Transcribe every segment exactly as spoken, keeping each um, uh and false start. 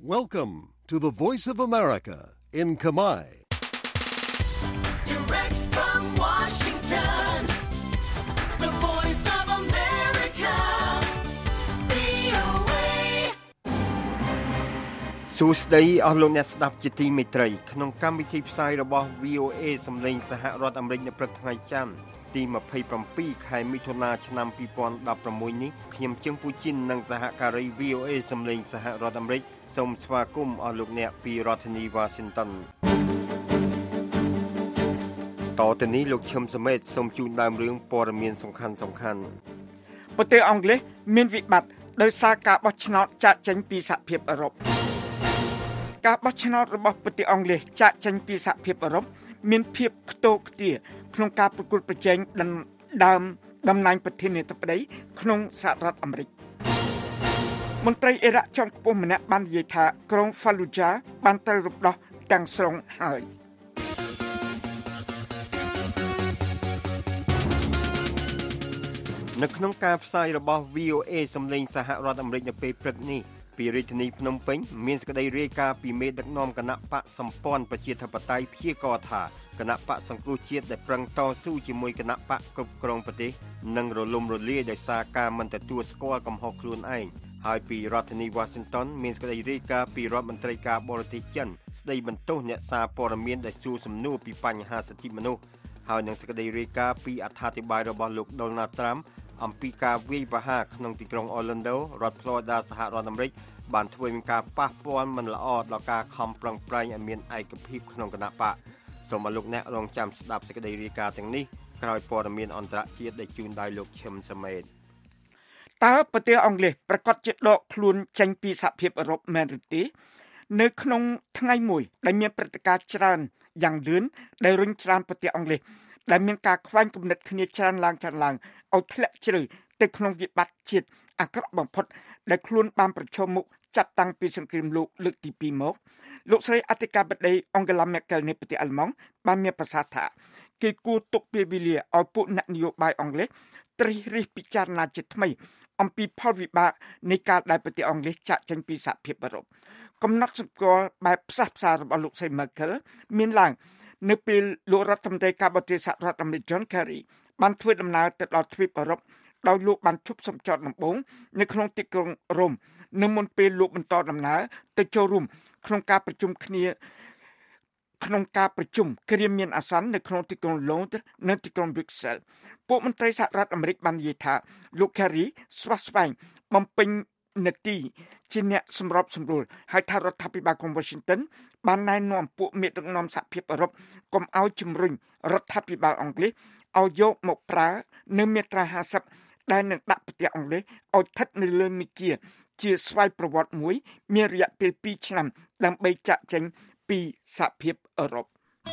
Welcome to the Voice of America in Khmer. Direct from Washington, the Voice of America, វី អូ เอសួស្តីអស់លោកអ្នកស្ដាប់ជាទីមេត្រីក្នុងកម្មវិធីផ្សាយរបស់ វី អូ เอ សំឡេងសហរដ្ឋអាមេរិកនៅព្រឹកថ្ងៃច័ន្ទទីยี่สิบเจ็ดខែមិថុនាឆ្នាំยี่สิบสิบหกនេះខ្ញុំជើងពូជីននិងសហការី វី អូ เอ សំឡេងសហរដ្ឋអាមេរិកសូមស្វាគមន៍អស់លោកអ្នកពីរដ្ឋធានី Washington តទៅនេះលោកឈឹមសមេតសូមជូនដើមរឿងព័ត៌មានសំខាន់សំខាន់ប្រទេសអង់គ្លេសមានវិបត្តិដោយសារការបោះឆ្នោតចាកចេញពីសហភាពអឺរ៉ុបការបោះឆ្នោតរបស់ប្រទេសអង់គ្លេសចាកចេញពីសហភាពអឺរ៉ុបមានភាពខ្ទោខ្ទាក្នុងការប្រកួតប្រជែងដើមតំណែងប្រធានាធិបតីក្នុងសហរដ្ឋអាមេរិកមន្ត្រីអ៊ីរ៉ាក់ជាន់ខ្ពស់ម្នាក់បាននិយាយថាក្រុង Fallujah បានត្រូវរំដោះទាំងស្រុងហើយនៅក្នុងការផ្សាយរបស់ វី អូ เอ សំឡេងសហរដ្ឋអាមេរិកនៅពេលព្រឹកនេះពីរាជធានីភ្នំពេញមានសេចក្តីរាយការណ៍ពីមេដឹកនាំគណៈបកសម្ព័ន្ធប្រជាធិបតេយ្យព្យាករណ៍ថាគណៈបកសង្គ្រោះជាតិដែលប្រឹងតស៊ូជាមួយគណៈបកគ្រប់គ្រងប្រទេសនឹងរលំរលាយដោយសារការមិនទទួលស្គាល់កំហុសខ្លួនឯងហើយពីរដ្ឋធានី Washington មានសេចក្តីរាយការណ៍ពីរដ្ឋមន្ត្រីការបរទេសចិនស្តីបន្ទោសអ្នកសារព័ត៌មានដែលសួរសំណួរពីបញ្ហាសិទ្ធិមនុស្សហើយនឹងសេចក្តីរាយការណ៍ពីអត្ថាធិប្បាយរបស់លោក Donald Trump អំពីការវាយប្រហារក្នុងទីក្រុង Orlando រដ្ឋ Florida សហរដ្ឋអាមេរិកបានធ្វើឲ្យមានការប៉ះពាល់មិនល្អដល់ការខំប្រឹងប្រែងឲ្យមានឯកភាពក្នុងគណៈបកសូមឲ្យលោកអ្នករងចាំស្ដាប់សេចក្តីរាយការណ៍ទាំងនេះក្រោយព័ត៌មានអន្តរជាតិដែលជូនដោយលោកឈឹមសមេតតើប្រទេសអង់គ្លេសប្រកាសជាដកខ្លួនចេញពីសហភាពអឺរ៉ុបមែនឬទេនៅក្នុងថ្ងៃមួយដែលមានព្រឹត្តិការណ៍ច្រើនយ៉ាងលឿនដែលរុញច្រានប្រទេសអង់គ្លេសដែលមានការខ្វែងគំនិតគ្នាច្រើនឡើងច្រើនឡើងឲ្យធ្លាក់ជ្រៅទៅក្នុងវិបត្តិជាតិអាក្រក់បំផុតដែលខ្លួនបានប្រឈមមុខចាប់តាំងពីសង្គ្រាមលោកលើកទីពីរមកលោកស្រីអធិការបតីអង់ហ្គេឡា មែកែលនៃប្រទេសអាល្លឺម៉ង់បានមានប្រសាសន៍ថាគេគួរទុកពេលវេលាឲ្យពួកអ្នកនយោបាយអង់គ្លេសត្រិះរិះពិចារណាជាថ្មីអំពីផលវិបាកនៃការដែលប្រទេសអង់គ្លេសចាកចេញពីសហភាពអឺរ៉ុបកំណត់សម្គាល់បែបផ្សះផ្សារបស់លោកស្រី Merkel មានឡើងនៅពេលលោករដ្ឋមន្ត្រីការបរទេសសហរដ្ឋអាមេរិក John Kerry បានធ្វើដំណើរទៅដល់ទ្វីបអឺរ៉ុបដោយលោកបានជប់សម្ចតដំបូងនៅក្នុងទីក្រុងរ៉ូមនៅមុនពេលលោកបន្តដំណើរទៅចូលរួមក្នុងការប្រជុំគ្នាក្នុងការប្រជុំគ្រាមានអាសន្ននៅក្នុងទីក្រុងឡូនដឺនិងទីក្រុង Brussels ពួកមន្ត្រីសហរដ្ឋអាមេរិកបាននិយាយថាលោក Kerry ស្វាស្វែងបំពេញនាទីជាអ្នកសម្របសម្រួលហើយថារដ្ឋាភិបាលក្រុង Washington បានណែនាំពួកមេដឹកនាំសហភាពអឺរ៉ុបកុំឲ្យជំរុញរដ្ឋាភិបាលអង់គ្លេសឲ្យយកមកប្រើនៅមាត្រាห้าสิบដែលនឹងដាក់ប្រទេសអង់គ្លេសឲ្យស្ថិតនៅលើមាគ៌ាជាស្វ័យប្រវត្តិមួយមានរយៈពេលពីរឆ្នាំដើម្បីចាក់ចេញពីសហភាពអឺរ៉ុប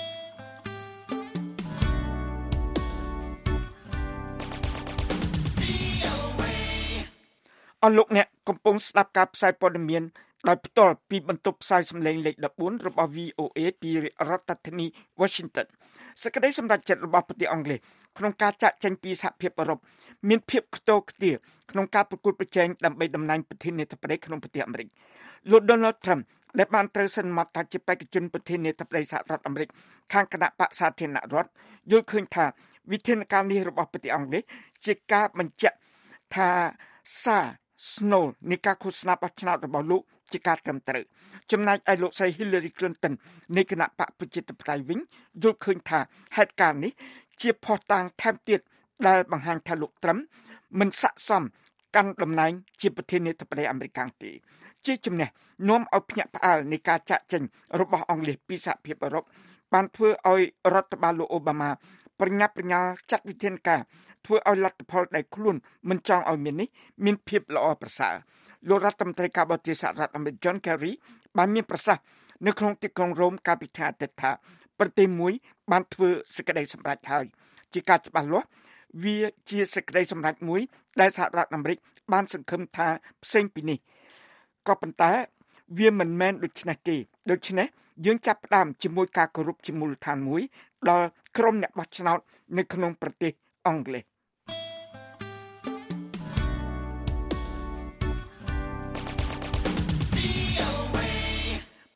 អស់លោកអ្នកកំពុងស្ដាប់ការផ្សាយព័ត៌មានដោយផ្ទាល់ពីបន្ទប់ផ្សាយសំឡេងលេខ14របស់ វី អូ เอ ពីរដ្ឋធានី Washington សេចក្តីសម្រេចចិត្តរបស់ប្រទេសអង់គ្លេសក្នុងការចាកចេញពីសហភាពអឺរ៉ុបមានភាពខ្ទោខ្ទាក្នុងការប្រកួតប្រជែងដើម្បីតំណែងប្រធានាធិបតីក្នុងប្រទេសអាមេរិកលោក Donald Trump ដែលបានត្រូវសន្មតថាជាបេក្ខជនប្រធានាធិបតីសហរដ្ឋអាមេរិកខាងគណៈបក្សសាធារណរដ្ឋយល់ឃើញថាវិធានការនេះរបស់ប្រទេសអង់គ្លេសជាការបញ្ជាក់ថាសារស្នូលនៃការឃោសនាបោះឆ្នោតរបស់លោកជាការត្រឹមត្រូវចំណែកឯលោកស្រី Hillary Clinton នៃគណៈបកប្រជាធិបតេយ្យវិញយល់ឃើញថាហេតុការណ៍នេះជាភស្តុតាងថែមទៀតដែលបង្ហាញថាលោកត្រឹមមិនស័ក្តិសមកាន់តំណែងជាប្រធានាធិបតីអាមេរិកទេជាចំណេះនាំឲ្យភ្ញាក់ផ្អើលនៃការចាក់ចេញរបស់អង់គ្លេសពីសហភាពអឺរ៉ុបបានធ្វើឲ្យរដ្ឋបាលលោកអូបាម៉ាប្រញាប់ប្រញាល់ចាត់វិធានការធ្វើឲ្យលទ្ធផលដែលខ្លួនមិនចង់ឲ្យមាននេះមានភាពល្អប្រសើរលោករដ្ឋមន្ត្រីការបរទេសសហរដ្ឋអាមេរិក John Kerry បានមានប្រសាសន៍នៅក្នុងទីក្រុងរ៉ូមកាលពីថ្ងៃអាទិត្យថាប្រទេសមួយបានធ្វើសេចក្តីសម្រេចហើយជាការច្បាស់លាស់វាជាសេចក្តីសម្រេចមួយដែលសហរដ្ឋអាមេរិកបានសង្ឃឹមថាផ្សេងពីនេះក៏ប៉ុន្តែវាមិនមែនដូច្នេះទេដូច្នេះយើងចាប់ផ្ដើមជាមួយការគោរពជាមូលដ្ឋានមួយដល់ក្រុមអ្នកបោះឆ្នោតនៅក្នុងប្រទេសអង់គ្លេស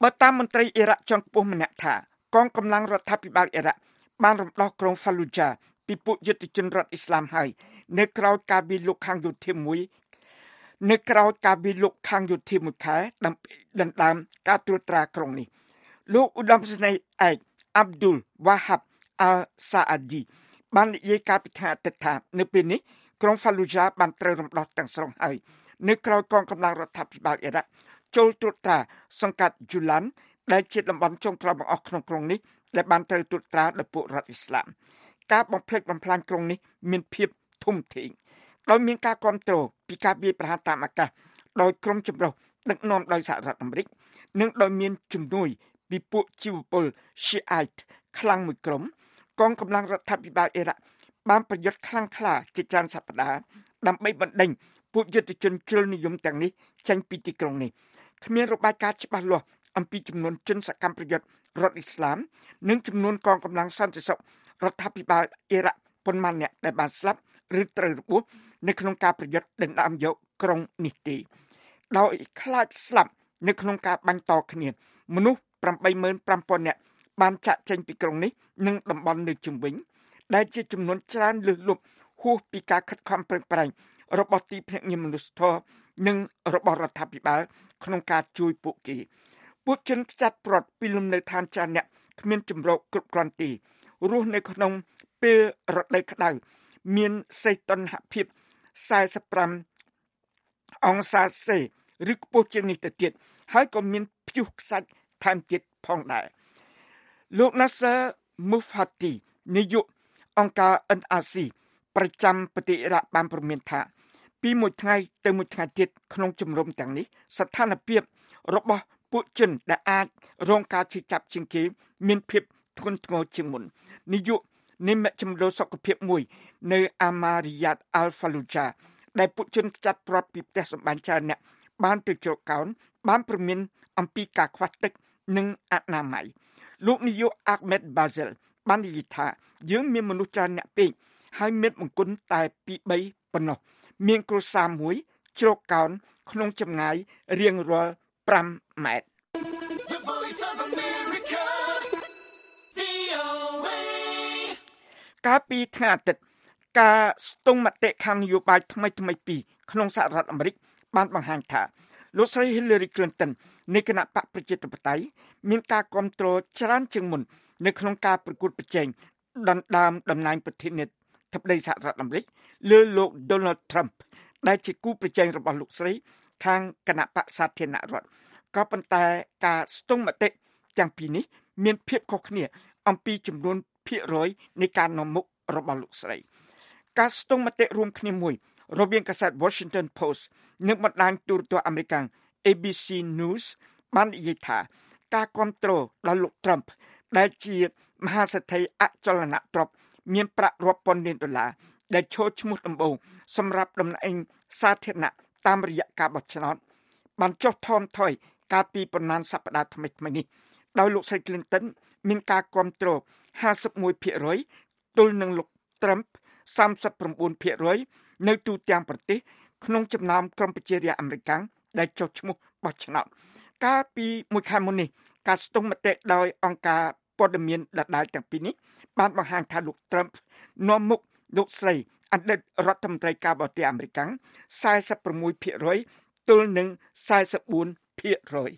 បើតាមមន្ត្រីអ៊ីរ៉ាក់ជាន់ខ្ពស់ម្នាក់ថាកងកម្លាំងរដ្ឋាភិបាលអ៊ីរ៉ាក់បានរំដោះក្រុង Fallujah ពីពួកយុទ្ធជនរដ្ឋអ៊ីស្លាមហើយនៅក្រៅការវាយលុកខាងយោធាមួយនៅក្រៅការវាយលុកខាងយោធាមួយខែដើម្បីដណ្ដើមការត្រួតត្រាក្រុងនេះលោកឧត្តមសេនីយ៍ឯក Abdul Wahab al-Saadi បាននិយាយការពីថ្ងៃអាទិត្យថានៅពេលនេះក្រុង Fallujah បានត្រូវរំដោះទាំងស្រុងហើយនៅក្រៅកងកម្លាំងរដ្ឋាភិបាលអ៊ីរ៉ាក់ចូលត្រួតត្រាសង្កាត់ Julan ដែលជាតំបន់ចុងក្រោយបង្អស់ក្នុងក្រុងនេះដែលបានត្រូវត្រួតត្រាដោយពួករដ្ឋអ៊ីស្លាមការបំផ្លិចបំផ្លាញក្រុងនេះមានភាពធំធេងដោយមានការគ្រប់គ្រងពីការវាយប្រហារតាមអាកាសដោយក្រុមចម្រុះដឹកនាំដោយសហរដ្ឋអាមេរិកនិងដោយមានជំនួយពីពួកជីវពល Shiite ខ្លាំងមួយក្រុមកងកម្លាំងរដ្ឋាភិបាលអ៊ីរ៉ាក់បានប្រយុទ្ធខ្លាំងក្លាជាច្រើនសប្តាហ៍ដើម្បីបណ្ដេញពួកយុទ្ធជនជ្រុលនិយមទាំងនេះចេញពីទីក្រុងនេះគ្មានរបាយការណ៍ច្បាស់លាស់អំពីចំនួនជនសកម្មប្រយុទ្ធរដ្ឋអ៊ីស្លាមនិងចំនួនកងកម្លាំងសន្តិសុខរដ្ឋាភិបាលអ៊ីរ៉ាក់ប៉ុន្មានអ្នកដែលបានស្លាប់ឬត្រូវរបួសនៅក្នុងការប្រយុទ្ធដណ្ដើមយកក្រុងនេះទេដោយខ្លាចស្លាប់នៅក្នុងការបាញ់តគ្នាមនុស្ស ប្រាំបីម៉ឺនប្រាំពាន់នាក់បានចាក់ចេញពីក្រុងនេះនិងតំបន់នៅជុំវិញដែលជាចំនួនច្រើនលើសលប់ហួសពីការខិតខំប្រឹងប្រែងរបស់ទីភ្នាក់ងារមនុស្សធម៌និងរបស់រដ្ឋាភិបាលក្នុងការជួយពួកគេពួកជនខ្ចាត់ព្រាត់ពីលំនៅឋានចារអ្នកគ្មានជំរកគ្រប់គ្រាន់ទេរស់នៅក្នុងពេលរដូវក្តៅមានសីតុណ្ហភាពសែសិបប្រាំអង្សាសេឬខ្ពស់ជាងនេះទៅទៀតហើយក៏មានព្យុះខ្សាច់ថែមទៀតផងដែរលោក Nasser Mufati នាយកអង្គការ เอ็น อาร์ ซี ប្រចាំប្រទេសអ៊ីរ៉ាក់បានព្រមានថាពីមួយថ្ងៃទៅមួយថ្ងៃទៀតក្នុងជំរំទាំងនេះស្ថានភាពរបស់ពួកជនដែលអាចរងការឈឺចាប់ជាងគេមានភាពធ្ងន់ធ្ងរជាងមុននាយកនៃមជ្ឈមណ្ឌលសុខភាពមួយនៅ Amariyat al-Fallujah ដែលពួកជនខ្ចាត់ព្រាត់ពីផ្ទះសម្បែងច្រើនអ្នកបានទៅជ្រកកោនបានព្រមានអំពីការខ្វះទឹកនិងអនាម័យលោកនាយក Ahmed Bazel បាននិយាយថាយើងមានមនុស្សច្រើនអ្នកពេកហើយមានបង្គន់តែពីរបីប៉ុណ្ណោះមានគ្រួសារមួយជ្រកកោនក្នុងចម្ងាយរៀងរាល់ប្រាំម៉ែត្រ The Voice of America វី អូ เอកាលពីថ្ងៃអាទិត្យការស្ទង់មតិខាងនយោបាយថ្មីថ្មីពីរក្នុងសហរដ្ឋអាមេរិកបានបង្ហាញថាលោកស្រី Hillary Clinton នៃគណៈបកប្រជាធិបតេយ្យមានការគាំទ្រច្រើនជាងមុននៅក្នុងការប្រកួតប្រជែងដណ្ដើមតំណែងប្រធានាធិបតីសហរដ្ឋអាមេរិកលើលោក Donald Trump ដែលជាគូប្រជែងរបស់លោកស្រីខាងគណៈបកសាធារណរដ្ឋក៏ប៉ុន្តែការស្ទង់មតិទាំងពីរនេះមានភាពខុសគ្នាអំពីចំនួនភាគរយនៃការនាំមុខរបស់លោកស្រីការស្ទង់មតិរួមគ្នាមួយរវាងកាសែត Washington Post និងបណ្ដាញទូរទស្សន៍អាមេរិក เอ บี ซี News បាននិយាយថាការគាំទ្រដល់លោក Trump ដែលជាមហាសេដ្ឋីអចលនទ្រព្យមានប្រាក់រាប់ពាន់លានដុល្លារដែលឈរឈ្មោះដំបូងសម្រាប់តំណែងសាធារណៈតាមរយៈការបោះឆ្នោតបានចុះថមថយកាលពីប៉ុន្មានសប្តាហ៍ថ្មីៗនេះដោយលោកស្រី Clinton មានការគាំទ្រ ห้าสิบเอ็ดភាគរយ ទល់នឹងលោក Trump สามสิบเก้าភាគរយ នៅទូទាំងប្រទេសក្នុងចំណោមក្រុមប្រជារាស្ត្រអាមេរិកដែលចុះឈ្មោះបោះឆ្នោតកាលពីមួយខែមុននេះការស្ទង់មតិដោយអង្គការព័ត៌មានដដែលទាំងពីរនេះបានបង្ហាញថាលោក Trump នាំមុខលោកស្រីអតីតរដ្ឋមន្ត្រីការបរទេសអាមេរិក សែសិបប្រាំមួយភាគរយ ទល់នឹងសែសិបបួនភាគរយ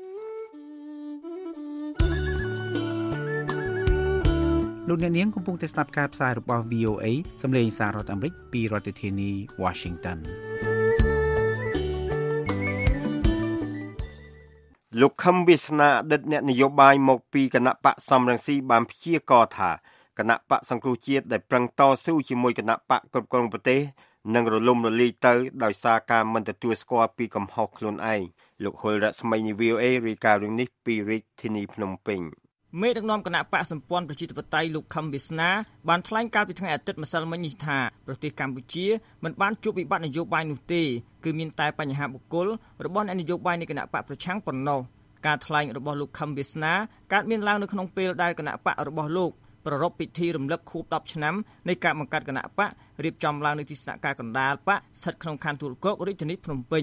លោកអ្នកនាងកំពុងតែស្ដាប់ការផ្សាយរបស់ វី អូ เอ សម្លេងសាររដ្ឋអាមេរិកពីរដ្ឋធានី Washington លោកខឹមវាសនាអតីតអ្នកនយោបាយមកពីគណៈបកសំរងស៊ីបានព្យាករថាគណៈបកសង្គ្រោះជាតិដែលប្រឹងតស៊ូជាមួយគណៈបកគ្រប់គ្រងប្រទេសនឹងរលំរលាយទៅដោយសារការមិនទទួលស្គាល់ពីកំហុសខ្លួនឯងលោកហុលរស្មីនី វី អូ เอ រាយការណ៍រឿងនេះពីរាជធានីភ្នំពេញមេដឹកនាំគណៈបកសម្ព័ន្ធប្រជាធិបតេយ្យលោកខឹមវាសនាបានថ្លែងកាលពីថ្ងៃអាទិត្យម្សិលមិញនេះថាប្រទេសកម្ពុជាមិនបានជួបវិបត្តិនយោបាយនោះទេគឺមានតែបញ្ហាបុគ្គលរបស់អ្នកនយោបាយនៃគណៈបកប្រឆាំងប៉ុណ្ណោះការថ្លែងរបស់លោកខឹមវាសនាកើតមានឡើងនៅក្នុងពេលដែលគណៈបករបស់លោកប្រារព្ធពិធីរំលឹកខួបដប់ឆ្នាំនៃការបង្កើតគណៈបករៀបចំឡើងនៅទីស្នាក់ការកណ្ដាលបកស្ថិតក្នុងខណ្ឌទួលគោករាជធានីភ្នំពេញ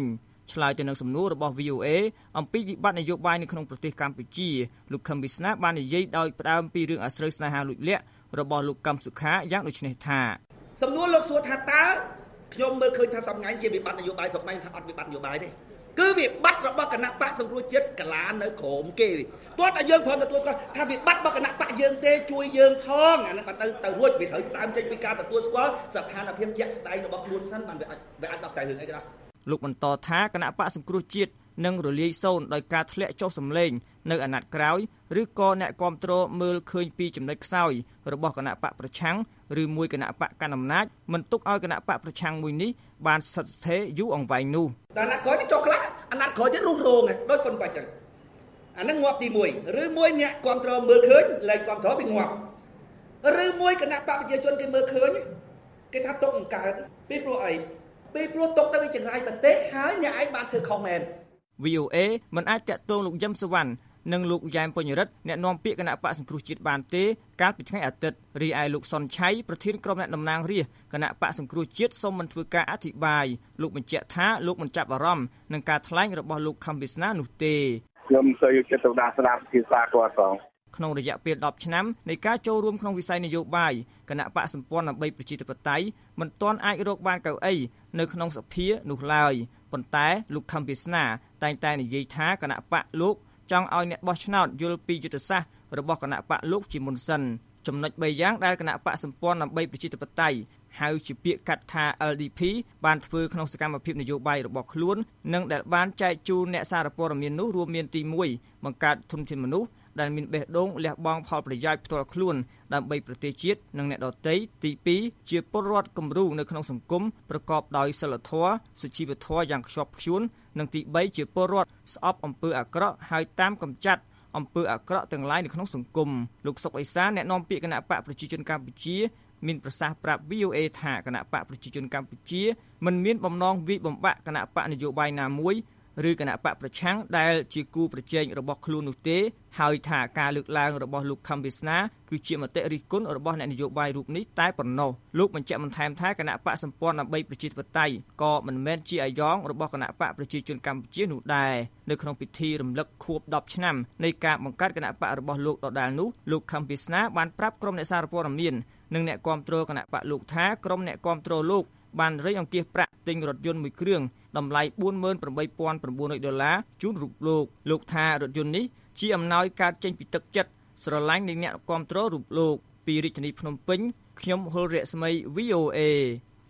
ឆ្លើយទៅនឹងសំណួររបស់ វី អូ អេ អំពីវិបត្តិនយោបាយនៅក្នុងប្រទេសកម្ពុជាលោកខឹមវិស្នាបាននិយាយដោយផ្ដើមពីរឿងអាស្រូវស្នេហាលួចលាក់របស់លោកកឹមសុខាយ៉ាងដូចនេះថាសំណួរលោកសួរថាតើខ្ញុំមើលឃើញថាសម្ងាញ់ជាវិបត្តិនយោបាយស្រុកខ្មែរថាអត់វិបត្តិនយោបាយទេគឺវិបត្តិរបស់គណៈបកសង្គ្រោះជាតិកាឡានៅក្រោមគេទោះតែយើងព្រមទទួលស្គាល់ថាវិបត្តិរបស់គណៈបកយើងទេជួយយើងផងអានឹងទៅទៅរួចវាត្រូវតាមចេញពីការទទួលស្គាល់ស្ថានភាពជាក់ស្ដែងរបស់ខ្លួនសិនបានវាអាចវាអាចដោះស្រាយរឿងអីក៏ដោយលោកបន្តថាគណៈបកសង្គ្រោះជាតិនឹងរលាយសូន្យដោយការធ្លាក់ចុះសម្លេងនៅអាណត្តិក្រោយឬក៏អ្នកគាំទ្រមើលឃើញពីចំណុចខ្សោយរបស់គណៈបកប្រឆាំងឬមួយគណៈបកកណ្ដាលអំណាចមិនទុកឲ្យគណៈបកប្រឆាំងមួយនេះបានស្ថិតស្ថេរយូរអង្វែងនោះតែអាណត្តិក្រោយនេះចុះខ្លះអាណត្តិក្រោយទៀតរុះរោងដូចប៉ុនបាច់ចឹងអានឹងងាប់ទីមួយឬមួយអ្នកគាំទ្រមើលឃើញលែងគាំទ្រពីងាប់ឬមួយគណៈបកប្រជាជនគេមើលឃើញគេថាຕົកអង្កើតពីព្រោះអីពីព្រោះຕົកទៅវាចង្រៃប្រទេសហើយអ្នកឯងបានធ្វើខុសមែនវី អូ អេ មិនអាចតាក់ទងលោកយឹមសុវណ្ណនិងលោកយ៉ែមបញ្ញរិទ្ធអ្នកនាំពាក្យគណៈបកសង្គ្រោះជាតិបានទេកាលពីថ្ងៃអាទិត្យរីឯលោកសុនឆៃប្រធានក្រុមអ្នកតំណាងរាស្ត្រគណៈបកសង្គ្រោះជាតិសូមមិនធ្វើការអធិប្បាយលោកបញ្ជាក់ថាលោកមិនចាប់អារម្មណ៍នឹងការថ្លែងរបស់លោកខឹមវិស្នានោះទេខ្ញុំសូវយកចិត្តទុកដាក់ស្ដាប់ភាសាគាត់ផងក្នុងរយៈពេលដប់ឆ្នាំនៃការចូលរួមក្នុងវិស័យនយោបាយគណៈបកសម្ព័ន្ធដើម្បីប្រជាធិបតេយ្យមិនទាន់អាចរកបានកៅអីនៅក្នុងសភានោះឡើយប៉ុន្តែលោកខឹមវិស្នាតែងតែនិយាយថាគណៈបកលោកចង់ឲ្យអ្នកបោះឆ្នោតយល់ពីយុទ្ធសាស្ត្ររបស់គណៈបកលោកជាមុនសិនចំណុចបីយ៉ាងដែលគណៈបកសម្ព័ន្ធដើម្បីប្រជាធិបតេយ្យហៅជាពាក្យកាត់ថា អែល ឌី ភី បានធ្វើក្នុងសកម្មភាពនយោបាយរបស់ខ្លួននិងដែលបានចែកជូនអ្នកសារព័ត៌មាននោះរួមមានទីមួយបង្កើតធនធានមនុស្សដែលមានបេះដូងលះបង់ផលប្រយោជន៍ផ្ទាល់ខ្លួនដើម្បីប្រទេសជាតិនិងអ្នកដទៃទីពីរជាពលរដ្ឋគំរូនៅក្នុងសង្គមប្រកបដោយសិលធម៌សុជីវធម៌យ៉ាងខ្ជាប់ខ្ជួននិងទីបីជាពលរដ្ឋស្អប់អំពើអាក្រក់ហើយតាមកំចាត់អំពើអាក្រក់ទាំងឡាយនៅក្នុងសង្គមលោកសុកអេសានអ្នកនាំពាក្យគណៈបកប្រជាជនកម្ពុជាមានប្រសាសន៍ប្រាប់ វី អូ អេ ថាគណៈបកប្រជាជនកម្ពុជាមិនមានបំណងវិបំបាក់គណៈបកនយោបាយណាមួយឬគណៈបកប្រឆាំងដែលជាគូប្រជែងរបស់ខ្លួននោះទេហើយថាការលើកឡើងរបស់លោកខឹមវិស្នាគឺជាមតិរិះគន់របស់អ្នកនយោបាយរូបនេះតែប៉ុណ្ណោះលោកបញ្ជាក់បន្ថែមថាគណៈបកសម្ព័ន្ធដើម្បីប្រជាធិបតេយ្យក៏មិនមែនជាអាយ៉ងរបស់គណៈបកប្រជាជនកម្ពុជានោះដែរនៅក្នុងពិធីរំលឹកខួបដប់ឆ្នាំនៃការបង្កើតគណៈបករបស់លោកដដាលនោះលោកខឹមវិស្នាបានប្រាប់ក្រុមអ្នកសារព័ត៌មាននិងអ្នកគាំទ្រគណៈបកលោកថាក្រុមអ្នកគាំទ្រលោកបានរៃអង្គាសប្រាក់ទិញរថយន្តមួយគ្រឿងតម្លៃ បួនម៉ឺនប្រាំបីពាន់ប្រាំបួនរយដុល្លារជូនរូបលោកលោកថារថយន្តនេះជាអំណោយកើតចេញពីទឹកចិត្តស្រឡាញ់នៃអ្នកគាំទ្ររូបលោកពីរាជធានីភ្នំពេញខ្ញុំហុលរស្មី វី អូ អេ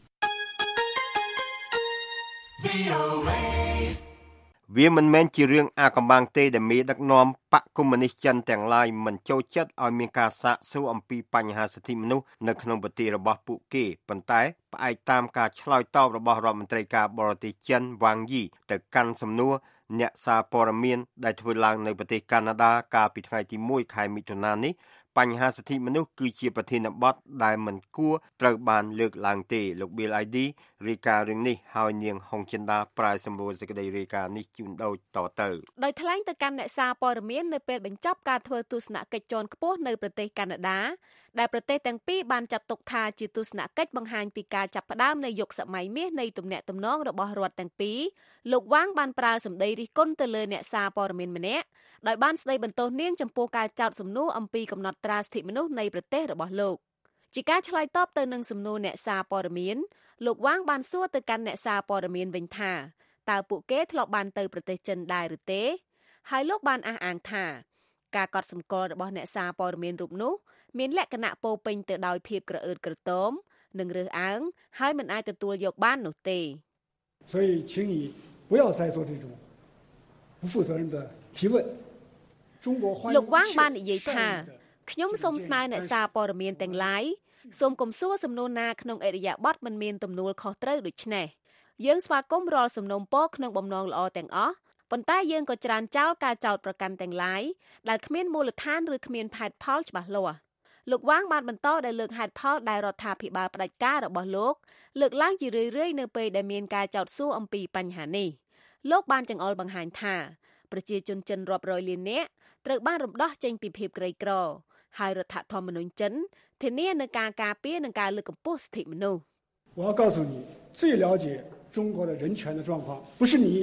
វាមិនមែនជារឿងអាកំបាំងទេដែលមេដឹកនាំបកកុម្មុយនីសចិនទាំងឡាយមិនចូលចិត្តឲ្យមានការសាកសួរអំពីបញ្ហាសិទ្ធិមនុស្សនៅក្នុងប្រទេសរបស់ពួកគេប៉ុន្តែផ្អែកតាមការឆ្លើយតបរបស់រដ្ឋមន្ត្រីការបរទេសចិនវ៉ាងយីទៅកាន់សំណួរអ្នកសារព័ត៌មានដែលធ្វើឡើងនៅប្រទេសកាណាដាកាលពីថ្ងៃទីមួយខែមិថុនានេះបញ្ហាសិទ្ធិមនុស្សគឺជាប្រធានបទដែលមិនគួរត្រូវបានលើកឡើងទេលោក Bill ไอ ឌី រាយការណ៍រឿងនេះហើយនាងហុងចិនដាប្រាយសម្រួលសេចក្តីរាយការណ៍នេះជូនដូចតទៅដោយថ្លែងទៅកាន់អ្នកសារព័ត៌មាននៅពេលបញ្ចប់ការធ្វើទស្សនកិច្ចជាន់ខ្ពស់នៅប្រទេសកាណាដាដែលប្រទេសទាំងពីរបានចាត់ទុកថាជាទស្សនកិច្ចបង្ហាញពីការចាប់ផ្ដើមនៃយុគសម័យមាសនៃទំនាក់ទំនងរបស់រដ្ឋទាំងពីរលោកវ៉ាងបានប្រើសម្ដីរិះគន់ទៅលើអ្នកសារព័ត៌មានម្នាក់ដោយបានស្ដីបន្ទោសនាងចំពោះការចោទសំណួរអំពីកំណត់ត្រាសិទ្ធិមនុស្សនៃប្រទេសរបស់លោកជាការឆ្លើយតបទៅនឹងសំណួរអ្នកសារព័ត៌មានលោកវ៉ាងបានសួរទៅកាន់អ្នកសារព័ត៌មានវិញថាតើពួកគេធ្លាប់បានទៅប្រទេសចិនដែរឬទេហើយលោកបានអះអាងថាការកត់សម្គាល់របស់អ្នកសារព័ត៌មានរូបនោះមានលក្ខណៈពោពេញទៅដោយភាពក្រអឺតក្រទមនិងរើសអើងហើយមិនអាចទទួលយកបាននោះទេ所以请你不要再做这种不负责任的提问លោកវ៉ាងបាននិយាយថាខ្ញុំសូមស្នើអ្នកសារព័ត៌មានទាំងឡាយសូមកុំសួរសំណួរណាក្នុងអរិយាប័ត្រមិនមានទំនួលខុសត្រូវដូច្នេះយើងស្វាគមន៍រាល់សំណូមពរក្នុងបំណងល្អទាំងអស់ប៉ុន្តែយើងក៏ច្រានចោលការចោទប្រកាន់ទាំងឡាយដែលគ្មានមូលដ្ឋានឬគ្មានហេតុផលច្បាស់លាស់លោកវ៉ាងបានបន្តដោយលើកហេតុផលដែលរដ្ឋាភិបាលផ្ដាច់ការរបស់លោកលើកឡើងជារឿយៗនៅពេលដែលមានការចោទសួរអំពីបញ្ហានេះលោកបានចង្អុលបង្ហាញថាប្រជាជនចិនរាប់រយលាននាក់ត្រូវបានរំដោះចេញពីភាពក្រីក្រហើយរដ្ឋធម្មនុញ្ញចិនធានានឹងការការពារនិងការលើកកម្ពស់សិទ្ធិមនុស្ស我要告诉你最了解中国的人权的状况不是你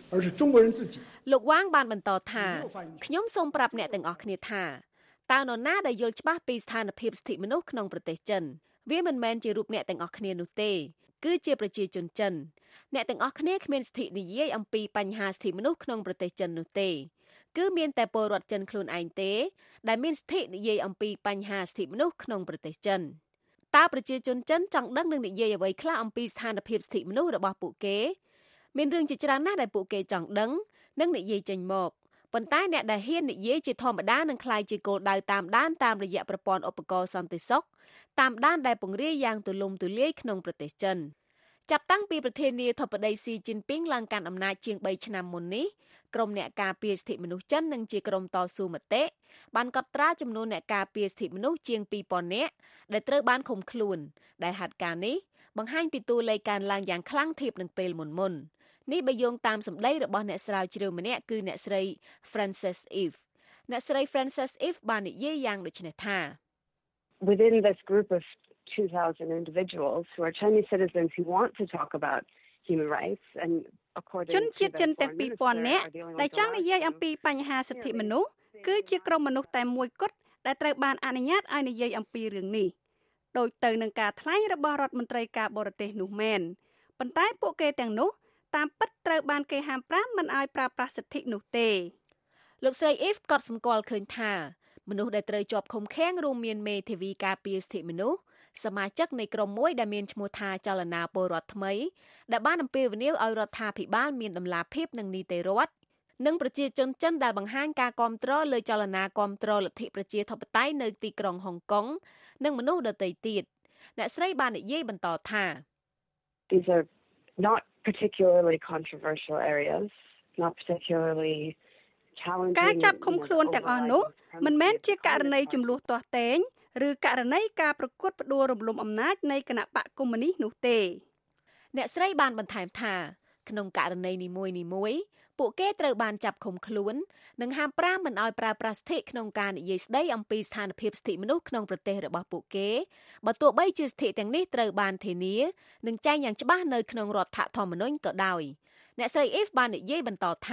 而是中国人自己លោកវ៉ាងបានបន្តថាខ្ញុំសូមប្រាប់អ្នកទាំងអស់គ្នាថាតើនរណាដែលយល់ច្បាស់ពីស្ថានភាពសិទ្ធិមនុស្សក្នុងប្រទេសចិនវាមិនមែនជារូបអ្នកទាំងអស់គ្នានោះទេគឺជាប្រជាជនចិនអ្នកទាំងអស់គ្នាគ្មានសិទ្ធិនិយាយអំពីបញ្ហាសិទ្ធិមនុស្សក្នុងប្រទេសចិននោះទេគឺមានតែពលរដ្ឋចិនខ្លួនឯងទេដែលមានសិទ្ធិនិយាយអំពីបញ្ហាសិទ្ធិមនុស្សក្នុងប្រទេសចិនតើប្រជាជនចិនចង់ដឹងនឹងនិយាយអ្វីខ្លះអំពីស្ថានភាពសិទ្ធិមនុស្សរបស់ពួកគេមានរឿងជាច្រើនណាស់ដែលពួកគេចង់ដឹងនិងនិយាយចេញមកប៉ុន្តែអ្នកដែលហ៊ាននិយាយជាធម្មតានឹងក្លាយជាគោលដៅតាមដានតាមរយៈប្រព័ន្ធឧបករណ៍សន្តិសុខតាមដានដែលពង្រាយយ៉ាងទូលំទូលាយក្នុងប្រទេសចិនចាប់តាំងពីប្រធានាធិបតីស៊ីជីនពីងឡើងកាន់អំណាចជាងបីឆ្នាំមុននេះក្រុមអ្នកការពារសិទ្ធិមនុស្សចិននិងជាក្រុមតស៊ូមតិបានកត់ត្រាចំនួនអ្នកការពារសិទ្ធិមនុស្សជាងពីរពាន់នាក់ដែលត្រូវបានឃុំខ្លួនដែលហេតុការណ៍នេះបង្ហាញពីតួលេខកើនឡើងយ៉ាងខ្លាំងធៀបនឹងពេលមុនមុននេះបើយោងតាមសម្ដីរបស់អ្នកស្រាវជ្រាវម្នាក់គឺអ្នកស្រី Frances Eve អ្នកស្រី Frances Eve បាននិយាយយ៉ាងដូចនេះថា Within this group of two thousand individuals who are Chinese citizens who want to talk about human rights and according to ជនជាតិចិនទាំងពីរពាន់នាក់ដែលចង់និយាយអំពីបញ្ហាសិទ្ធិមនុស្សគឺជាក្រុមមនុស្សតែមួយគត់ដែលត្រូវបានអនុញ្ញាតឲ្យនិយាយអំពីរឿងនេះដោយទៅនឹងការថ្លែងរបស់រដ្ឋមន្ត្រីការបរទេសនោះមែនប៉ុន្តែពួកគេទាំងនោះតាមពិតត្រូវបានគេហាមប្រាមមិនឲ្យប្រើប្រាស់សិទ្ធិនោះទេលោកស្រី Eve ក៏សម្គាល់ឃើញថាមនុស្សដែលត្រូវជាប់ឃុំឃាំងរួមមានមេធាវីការពារសិទ្ធិមនុស្សសមាជិកនៃក្រុមមួយដែលមានឈ្មោះថាចលនាពលរដ្ឋថ្មីដែលបានអំពាវនាវឲ្យរដ្ឋាភិបាលមានតម្លាភាពនិងនីតិរដ្ឋនិងប្រជាជនចិនដែលបង្ហាញការគាំទ្រលើចលនាគាំទ្រលទ្ធិប្រជាធិបតេយ្យនៅទីក្រុងហុងកុងនិងមនុស្សដទៃទៀតអ្នកស្រីបាននិយាយបន្តថា These are not particularly controversial areas not particularly challenging ការចាប់ឃុំខ្លួនទាំងអស់នោះមិនមែនជាករណីចំនួនទាស់ទែងឬករណីការប្រកួតផ្ដួលរំលំអំណាចនៃគណៈបកកុម្មុយនីសនោះទេអ្នកស្រីបានបន្ថែមថាក្នុងករណីនីមួយៗពួកគេត្រូវបានចាប់ឃុំខ្លួននិងហាមប្រាមមិនឲ្យប្រើប្រាស់សិទ្ធិក្នុងការនិយាយស្ដីអំពីស្ថានភាពសិទ្ធិមនុស្សក្នុងប្រទេសរបស់ពួកគេបើទោះបីជាសិទ្ធិទាំងនេះត្រូវបានធានានិងចែងយ៉ាងច្បាស់នៅក្នុងរដ្ឋធម្មនុញ្ញក៏ដោយអ្នកស្រី Eve បាននិយាយបន្តថា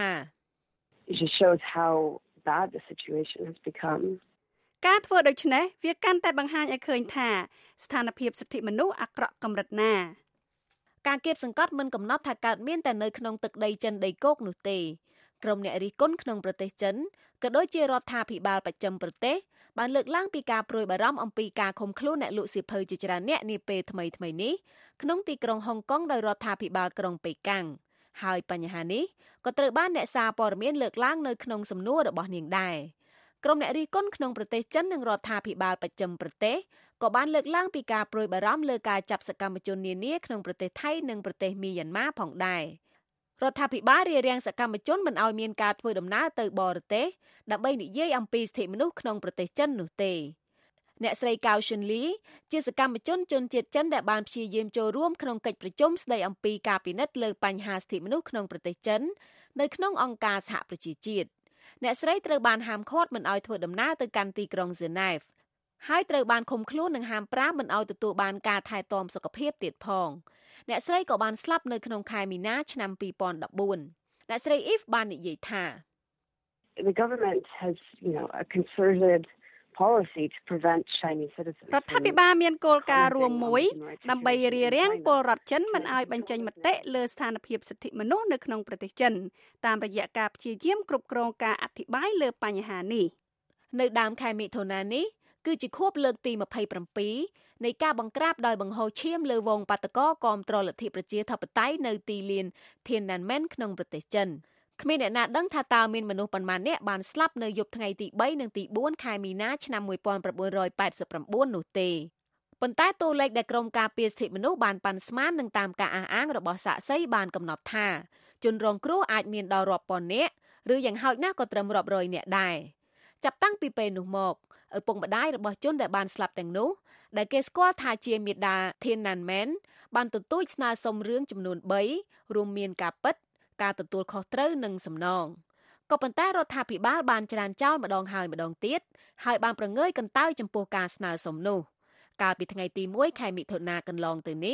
It just shows how bad the situation has become ការធ្វើដូច្នេះវាកាន់តែបង្ហាញឲ្យឃើញថាស្ថានភាពសិទ្ធិមនុស្សអាក្រក់កម្រិតណាការគៀបសង្កត់មិនកំណត់ថាកើតមានតែនៅក្នុងទឹកដីចិនដីគោកនោះទេក្រុមអ្នករិះគន់ក្នុងប្រទេសចិនក៏ដូចជារដ្ឋាភិបាលបច្ចឹមប្រទេសបានលើកឡើងពីការព្រួយបារម្ភអំពីការឃុំខ្លួនអ្នកលក់សៀវភៅជាច្រើនអ្នកនាពេលថ្មីៗនេះក្នុងទីក្រុងហុងកុងដោយរដ្ឋាភិបាលក្រុងប៉េកាំងហើយបញ្ហានេះក៏ត្រូវបានអ្នកសារព័ត៌មានលើកឡើងនៅក្នុងសំណួររបស់នាងដែរក្រុមអ្នករិះគន់ក្នុងប្រទេសចិននិងរដ្ឋាភិបាលបច្ចឹមប្រទេសក៏បានលើកឡើងពីការព្រួយបារម្ភលើការចាប់សកម្មជននានាក្នុងប្រទេសថៃនិងប្រទេសមីយ៉ាន់ម៉ាផងដែររដ្ឋាភិបាលរារាំងសកម្មជនមិនឲ្យមានការធ្វើដំណើរទៅបរទេសដើម្បីនិយាយអំពីសិទ្ធិមនុស្សក្នុងប្រទេសចិននោះទេអ្នកស្រីកៅស៊ុនលីជាសកម្មជនជនជាតិចិនដែលបានព្យាយាមចូលរួមក្នុងកិច្ចប្រជុំស្ដីអំពីការពិនិត្យលើបញ្ហាសិទ្ធិមនុស្សក្នុងប្រទេសចិននៅក្នុងអង្គការសហប្រជាជាតិអ្នកស្រីត្រូវបានហាមឃាត់មិនឲ្យធ្វើដំណើរទៅកាន់ទីក្រុងហ្សឺណែវហើយត្រូវបានឃុំខ្លួននិងហាមប្រាមមិនឲ្យទទួលបានការថែទាំសុខភាពទៀតផងអ្នកស្រីក៏បានស្លាប់នៅក្នុងខែមីនាឆ្នាំពីរពាន់ដប់បួនអ្នកស្រី Eve បាននិយាយថា The government has you know a concerted policy to prevent Chinese citizens រដ្ឋាភិបាលមានគោលការណ៍រួមមួយដើម្បីរារាំងពលរដ្ឋចិនមិនឲ្យបញ្ចេញមតិលើស្ថានភាពសិទ្ធិមនុស្សនៅក្នុងប្រទេសចិនតាមរយៈការព្យាយាមគ្រប់គ្រងការអធិប្បាយលើបញ្ហានេះនៅដើមខែមិថុនានេះគឺជាខួបលើកទីម្ភៃប្រាំនៃការបង្ក្រាបដោយបង្ហូរឈាមលើវងបាតកោគាំទ្រលទ្ធិប្រជាធិបតេយ្យនៅទីលាន Tiananmen ក្នុងប្រទេសចិនគ្មានអ្នកណាដឹងថាតើមានមនុស្សប៉ុន្មាននាក់បានស្លាប់នៅយប់ថ្ងៃទីបីនិងទីបួនខែមីនាឆ្នាំmột nghìn chín trăm tám mươi chínនោះទេប៉ុន្តែតួលេខដែលក្រុមការពារសិទ្ធិមនុស្សបានប៉ាន់ស្មាននឹងតាមការអះអាងរបស់សាក្សីបានកំណត់ថាជនរងគ្រោះអាចមានដល់រាប់ពាន់នាក់ឬយ៉ាងហោចណាស់ក៏ត្រឹមរាប់រយនាក់ដែរចាប់តាំងពីពេលនោះមកឪពុកម្ដាយរបស់ជនដែលបានស្លាប់ទាំងនោះដែលគេស្គាល់ថាជាមាតា Tiananmen បានទទូចស្នើសុំរឿងចំនួនបីរួមមានការពិតការទទួលខុសត្រូវនិងសំណងក៏ប៉ុន្តែរដ្ឋាភិបាលបានច្រានចោលម្ដងហើយម្ដងទៀតហើយបានប្រងើយកន្តើយចំពោះការស្នើសុំនោះកាលពីថ្ងៃទីមួយខែមិថុនាកន្លងទៅនេះ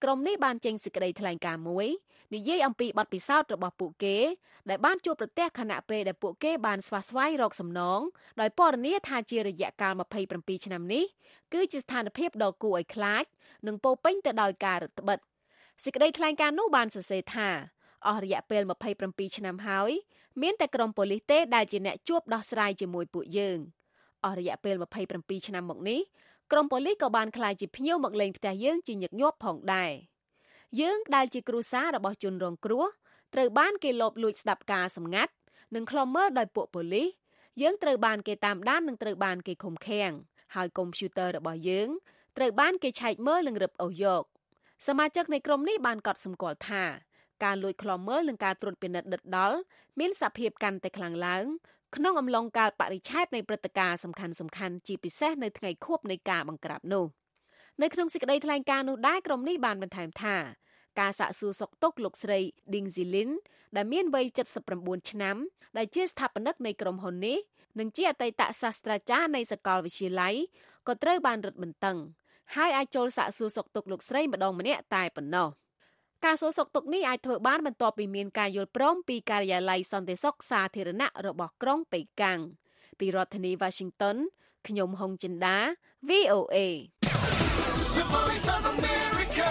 ក្រុមនេះបានចេញសេចក្តីថ្លែងការណ៍មួយនិយាយអំពីបទពិសោធន៍របស់ពួកគេដែលបានជួបប្រទះខណៈពេលដែលពួកគេបានស្វះស្វែងរកសំណងដោយពណ៌នាថាជារយៈកាលម្ភៃប្រាំពីរឆ្នាំនេះគឺជាស្ថានភាពដ៏គួរឲ្យខ្លាចនិងពោពេញទៅដោយការរឹតបន្តឹងសេចក្តីថ្លែងការណ៍នោះបានសរសេរថាអស់រយៈពេលម្ភៃប្រាំពីរឆ្នាំហើយមានតែក្រុមប៉ូលីសទេដែលជាអ្នកជួបដោះស្រាយជាមួយពួកយើងអស់រយៈពេលម្ភៃប្រាំពីរឆ្នាំមកនេះក្រុមប៉ូលីសក៏បានក្លាយជាភ្ញៀវមកលេងផ្ទះយើងជាញឹកញាប់ផងដែរយើងដែលជាគ្រួសាររបស់ជនរងគ្រោះត្រូវបានគេលបលួចស្ដាប់ការសម្ងាត់និងឃ្លាំមើលដោយពួកប៉ូលីសយើងត្រូវបានគេតាមដាននិងត្រូវបានគេឃុំឃាំងហើយកុំព្យូទ័ររបស់យើងត្រូវបានគេឆែកមើលនិងរឹបអូសយកសមាជិកនៃក្រុមនេះបានកត់សម្គាល់ថាការលួចឃ្លាំមើលនិងការត្រួតពិនិត្យដិតដល់មានសភាពកាន់តែខ្លាំងឡើងក្នុងអំឡុងកាលបរិច្ឆេទនៃព្រឹត្តិការណ៍សំខាន់ៗជាពិសេសនៅថ្ងៃខួបនៃការបង្ក្រាបនោះនៅក្នុងសេចក្តីថ្លែងការណ៍នោះដែរក្រុមនេះបានបន្ថែមថាការសាកសួរសុខទុក្ខលោកស្រី Ding Zilin ដែលមានវ័យเจ็ดสิบเก้าឆ្នាំដែលជាស្ថាបនិកនៃក្រុមហ៊ុននេះនិងជាអតីតសាស្ត្រាចារ្យនៃសាកលវិទ្យាល័យក៏ត្រូវបានរឹតបន្តឹងហើយអាចចូលសាកសួរសុខទុក្ខលោកស្រីម្ដងម្នាក់តែប៉ុណ្ណោះការសួរសុខទុក្ខនេះអាចធ្វើបានបន្ទាប់ពីមានការយល់ព្រមពីការិយាល័យសន្តិសុខសាធារណៈរបស់ក្រុងប៉េកាំងពីរដ្ឋធានី Washington ខ្ញុំហុងចិន្តា វី អូ เอ The Voice of America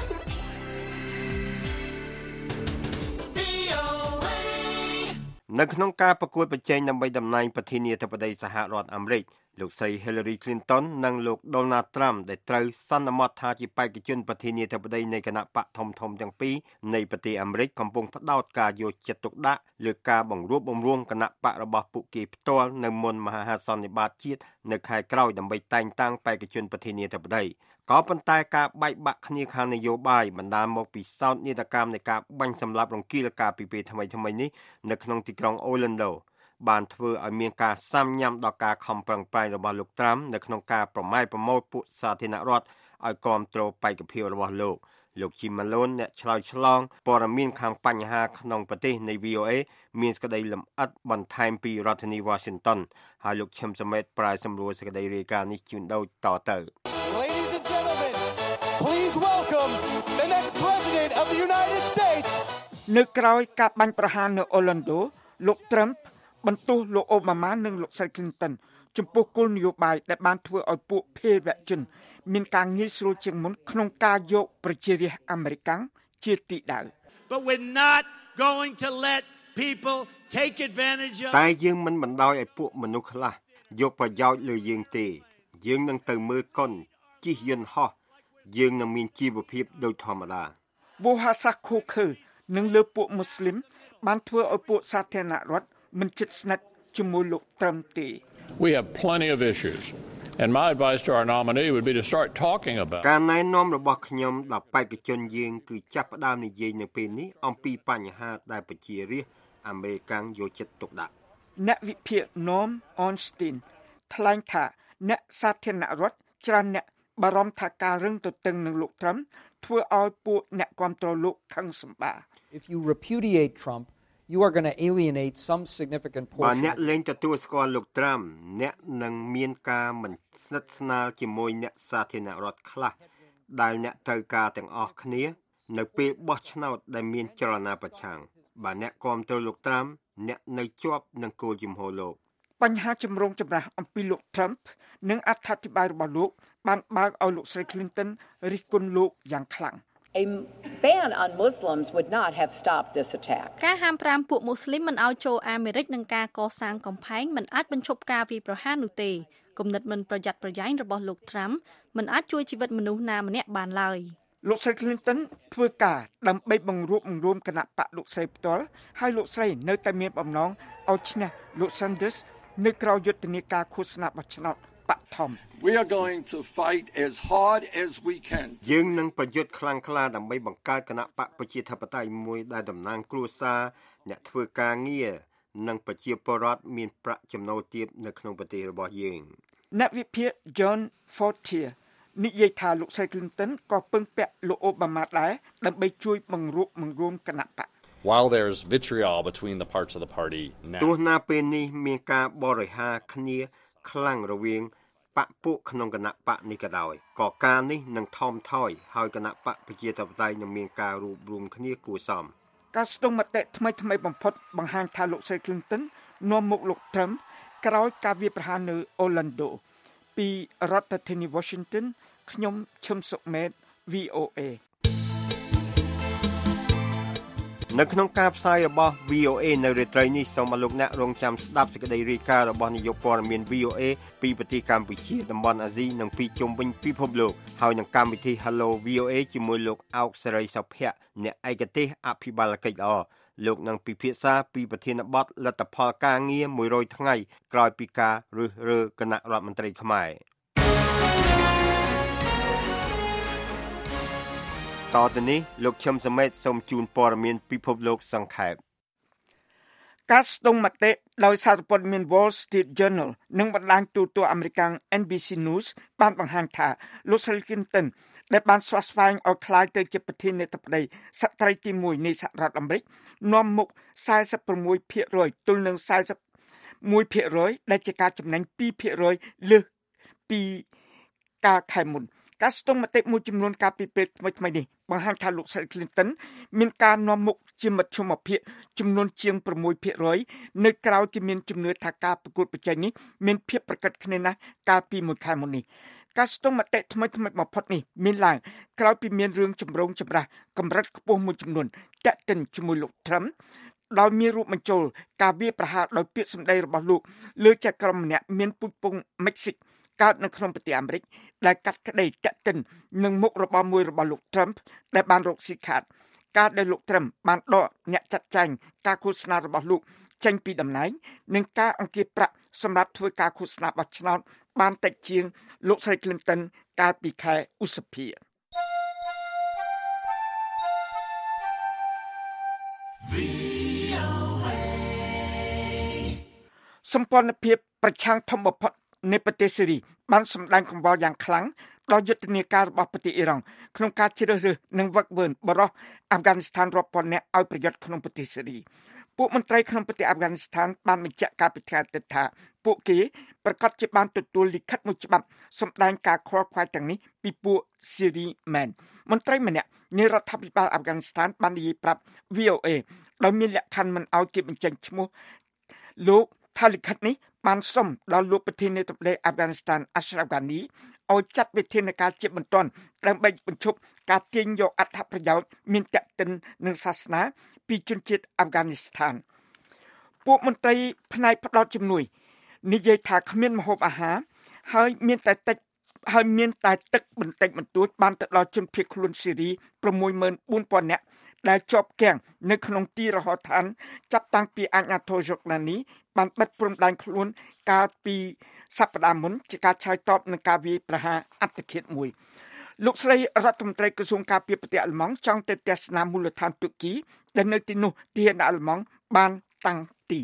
នៅក្នុងការប្រកួតប្រជែងដើម្បីតំណែងប្រធានាធិបតីសហរដ្ឋអាមេរិកលោកស្រី Hillary Clinton និងលោក Donald Trump ដែលត្រូវសន្មតថាជាបេក្ខជនប្រធានាធិបតីនៃគណៈបកធំៗទាំងពីរនៃប្រទេសអាមេរិកកំពុងផ្ដោតការយកចិត្តទុកដាក់លើការបង្រួបបង្រួមគណៈបករបស់ពួកគេផ្ទាល់នៅមុនមហាសន្និបាតជាតិនៅខែក្រោយដើម្បីតែងតាំងបេក្ខជនប្រធានាធិបតីក៏ប៉ុន្តែការបែកបាក់គ្នាខាងនយោបាយបណ្ដាលមកពីសោកនាដកម្មនៃការបាញ់សម្លាប់រង្គាលការពីពេលថ្មីៗនេះនៅក្នុងទីក្រុង Orlandoបានធ្វើឲ្យមានការសាំញ៉ាំដល់ការខំប្រឹងប្រែងរបស់លោកត្រាំនៅក្នុងការប្រម៉ែប្រមូលពួកសាធារណរដ្ឋឲ្យគាំទ្របេក្ខភាពរបស់លោកលោក Jim Malone អ្នកឆ្លើយឆ្លងព័ត៌មានខាងបញ្ហាក្នុងប្រទេសនៃ វី អូ เอ មានសេចក្តីលម្អិតបន្ថែមពីរដ្ឋធានី Washington ហើយលោកឈឹមសមេតប្រាយសម្រួលសេចក្តីរាយការណ៍នេះជូនដូចតទៅ Ladies and gentlemen, please welcome the next president of the United States នៅក្រៅការបាញ់ប្រហារនៅ Orlando លោក Trump បន្ទោសលោកអូបាម៉ានិងលោកស្រី Clinton ចំពោះគោលនយោបាយដែលបានធ្វើឲ្យពួកភេរវជនមានការងាយស្រួលជាងមុនក្នុងការយកប្រជារាស្ត្រអាមេរិកជាទីដៅ But we're not going to let people take advantage of តែយើងមិនបណ្ដោយឲ្យពួកមនុស្សខ្លះយកប្រយោជន៍លើយើងទេយើងនឹងទៅមើលកុនជិះយន្តហោះយើងនឹងមានជីវភាពដូចធម្មតាបូហាសាខូខឺនិងលើពួកមូស្លីមបានធ្វើឲ្យពួកសាធារណរដ្ឋមិនជិតស្និទ្ធជាមួយលោកត្រឹមទេ We have plenty of issues and my advice to our nominee would be to start talking about ការណែនាំរបស់ខ្ញុំដល់បេក្ខជនយើងគឺចាប់ផ្ដើមនិយាយនៅពេលនេះអំពីបញ្ហាដែលប្រជារាស្ត្រអាមេរិកយកចិត្តទុកដាក់អ្នកវិភាគ Norm Ornstein ថ្លែងថាអ្នកសាធារណរដ្ឋច្រើនអ្នកបារម្ភថាការរឹងទទឹងនឹងលោកត្រឹមធ្វើឲ្យពួកអ្នកគាំទ្រលោកខឹងសម្បា If you repudiate Trump you are going to alienate some significant portion បើអ្នកលែងទទួលស្គាល់លោកត្រាំអ្នកនឹងមានការមិនស្និទ្ធស្នាលជាមួយអ្នកសាធារណរដ្ឋខ្លះដែលអ្នកត្រូវការទាំងអស់គ្នានៅពេលបោះឆ្នោតដែលមានចលនាប្រឆាំងបើអ្នកគាំទ្រលោកត្រាំអ្នកនៅជាប់នឹងគោលជំហរលោកបញ្ហាចម្រូងចម្រាសអំពីលោក Trump និងអត្ថាធិប្បាយរបស់លោកបានបើកឲ្យលោកស្រី Clinton រិះគន់លោកយ៉ាងខ្លាំង A ban on Muslims would not have stopped this attack. ការហាមប្រាមពួកមូស្លីមមិនឲ្យចូលអាមេរិកនិងការកសាងកំផែងមិនអាចបញ្ឈប់ការវាយប្រហារនោះទេគំនិតមិនប្រយ័ត្នប្រយែងរបស់លោក Trump មិនអាចជួយជីវិតមនុស្សណាម្នាក់បានឡើយលោកស្រី Clinton ធ្វើការដើម្បីបង្រួបបង្រួមគណៈបកលោកស្រីផ្ទាល់ហើយលោកស្រីនៅតែមានបំណងឲ្យឈ្នះលោក Sanders នៅក្រៅយុទ្ធនាការឃោសនាបោះឆ្នោតបកធំ We are going to fight as hard as we can យើងនឹងប្រយុទ្ធខ្លាំងក្លាដើម្បីបង្កើតគណៈបកប្រជាធិបតេយ្យមួយដែលតំណាងគ្រួសារអ្នកធ្វើការងារនិងប្រជាពលរដ្ឋមានប្រាក់ចំណូលទាបនៅក្នុងប្រទេសរបស់យើងអ្នកវិភាគ John Fortier និយាយថាលោកស្រី Clinton ក៏ពឹងពាក់លោកអូបាម៉ាដែរដើម្បីជួយបង្រួបបង្រួមគណៈបក While there's vitriol between the parts of the party now ទោះណាពេលនេះមានការបរិហារគ្នាខ្លាំងរវាងបកពួកក្នុងគណៈបកនេះក៏ដោយក៏ការនេះនឹងថមថយហើយគណៈបកប្រជាធិបតេយ្យនឹងមានការរួបរวมគ្នាគួរសមការស្ទង់មតិថ្មីថ្មីបំផុតបង្ហាញថាលោកស្រី Clinton នាំមុខលោក Trump ក្រោយការវាយប្រហារនៅ Orlando ពីរដ្ឋធានី Washington ខ្ញុំឈឹមសុមេត V O A នៅក្នុងការផ្សាយរបស់ V O A នៅរាត្រីនេះសូមឲ្យលោកអ្នករងចាំស្ដាប់សេចក្តីរាយការណ៍របស់នាយកព័ត៌មាន V O A ពីប្រទេសកម្ពុជាតំបន់អាស៊ីនិងពីជុំវិញពិភពលោកហើយនឹងកម្មវិធី Hello V O A ជាមួយលោកអោកសេរីសុភ័ក្រអ្នកឯកទេសអភិបាលកិច្ចល្អលោកនឹងពិភាក្សាពីប្រធានបទលទ្ធផលការងារមួយរយថ្ងៃក្រោយពីការរើសរើគណៈរដ្ឋមន្ត្រីខ្មែរតទៅនេះលោកឈឹមសមេតសូមជូនព័ត៌មានពិភពលោកសង្ខេបការស្ទង់មតិដោយសារព័ត៌មាន Wall Street Journal និងបណ្ដាញទូតអាមេរិក N B C News បានបង្ហាញថាលោក Clinton ដែលបានស្វាស្វែងឲ្យក្លាយទៅជាប្រធានាធិបតីស្ត្រីទីមួយនៃសហរដ្ឋអាមេរិកនាំមុខ four six percent ទល់នឹង forty-one percent ដែលជាការចំណេញ two percent លើសពីការខែមុនការស្ទង់មតិមួយចំនួនកាលពីពេលថ្មីៗនេះបង្ហាញថាលោក Clinton មានការនាំមុខជាមធ្យមភាគចំនួនជាងsix percent នៅក្រៅគេមានជំនឿថាការប្រកួតប្រជែងនេះមានភាពប្រកបគ្នាណាស់កាលពីមួយខែមុននេះការស្ទង់មតិថ្មីៗបំផុតនេះមានឡើងក្រោយពីមានរឿងចម្រូងចម្រាសកម្រិតខ្ពស់មួយចំនួនតាក់ទិនជាមួយលោក Trump ដោយមានរូបបញ្ចូលការវាយប្រហារដោយពាក្យសម្ដីរបស់លោកលើចក្រមម្នាក់មានពូជពងមិចស៊ីកកើតនៅក្នុងប្រទេសអាមេរិកដែលកាត់ក្តីតាក់ទិននឹងមុខរបរមួយរបស់លោក Trump ដែលបានរកស៊ីខាតការដែលលោក Trump បានដកអ្នកចាត់ចែងការឃោសនារបស់លោកចេញពីតំណែងនិងការអង្គាសប្រាក់សម្រាប់ធ្វើការឃោសនាបោះឆ្នោតបានតិចជាងលោកស្រី Clinton កាលពីខែឧសភាសម្ព័ន្ធភាពប្រឆាំងធំបំផុតនៃប្រទេសស៊េរីបានសម្ដែងកង្វល់យ៉ាងខ្លាំងដល់យុទ្ធនាការរបស់ប្រទេសអ៊ីរ៉ង់ក្នុងការជ្រើសរើសនិងវឹកវើបរិះអាហ្វហ្គានីស្ថានរាប់ពាន់នាក់ឲ្យប្រយុទ្ធក្នុងប្រទេសស៊េរីពួកមន្ត្រីក្នុងប្រទេសអាហ្វហ្គានីស្ថានបានបញ្ជាក់កាលពីថ្ងៃអាទិត្យថាពួកគេប្រកាសជាបានទទួលលិខិតមួយច្បាប់សម្ដែងការខកខ្វល់ទាំងនេះពីពួកស៊េរីមែនមន្ត្រីម្នាក់នៃរដ្ឋាភិបាលអាហ្វហ្គានីស្ថានបាននិយាយប្រាប់ V O A ដោយមានលក្ខខណ្ឌមិនឲ្យគេបញ្ចេញឈ្មោះលោកថាលិខិតនេះបានសុំដល់លោកប្រធានាធិបតីអាហ្វហ្គានីស្ថាន Ashraf Ghani ឲ្យចាត់វិធានការជាបន្ទាន់ដើម្បីបញ្ឈប់ការទាញយកអត្ថប្រយោជន៍មានតេតិននឹងសាសនាពីជនជាតិអាហ្វហ្គានីស្ថានពួកមន្ត្រីផ្នែកផ្ដោតជំនួយនិយាយថាគ្មានម្ហូបអាហារហើយមានតែតិចហើយមានតែទឹកបន្តិចបន្តួចបានទៅដល់ជនភៀសខ្លួនស៊េរីsix thousand four hundredនាក់ដែលជាប់គាំងនៅក្នុងទីរហោឋានចាប់តាំងពីអាជ្ញាធរយ៉ូដានីបានបិទព្រំដែនខ្លួនកាលពីសប្តាហ៍មុនជាការឆ្លើយតបនឹងការវាយប្រហារអត្តឃាតមួយលោកស្រីរដ្ឋមន្ត្រីក្រសួងការពារប្រទេសអាល្លឺម៉ង់ចង់ទៅទស្សនាមូលដ្ឋានទូគីដែលនៅទីនោះទាហានអាល្លឺម៉ង់បានតាំងទី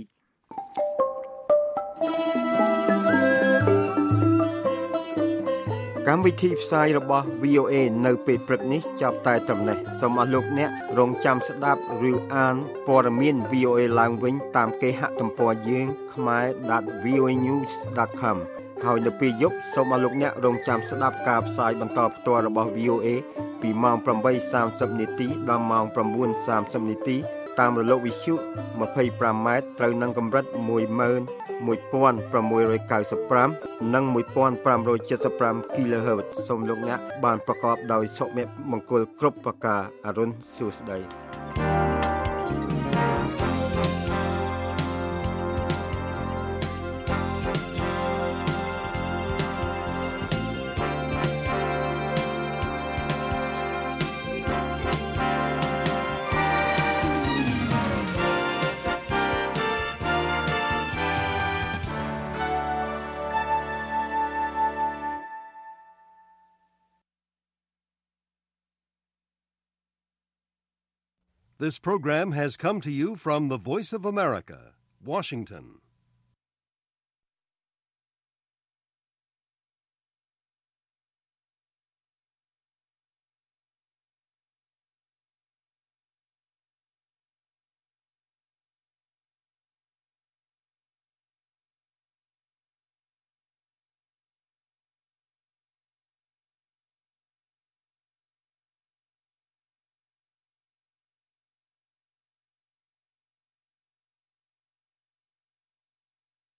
កម្មវិធីផ្សាយរបស់ V O A នៅពេលព្រឹកនេះចាប់តែត្រឹមនេះសូមអស់លោកអ្នករងចាំស្ដាប់ឬអានព័ត៌មាន V O A ឡើងវិញតាមគេហទំព័រយើង khmae dot v o a news dot com ហើយនៅពេលយប់សូមអស់លោកអ្នករងចាំស្ដាប់ការផ្សាយបន្តផ្ទាល់របស់ V O A ពីម៉ោងeight thirtyនាទីដល់ម៉ោងnine thirtyនាទីតាមរលកវិទ្យុtwenty-fiveម៉ែត្រត្រូវនឹងកម្រិតone thousand six ninety-fiveនិងfifteen seventy-five គីឡូហឺតសូមលោកអ្នកបានប្រកបដោយសុភមង្គលគ្រប់ប្រការអរុនសួស្តី This program has come to you from the Voice of America, Washington.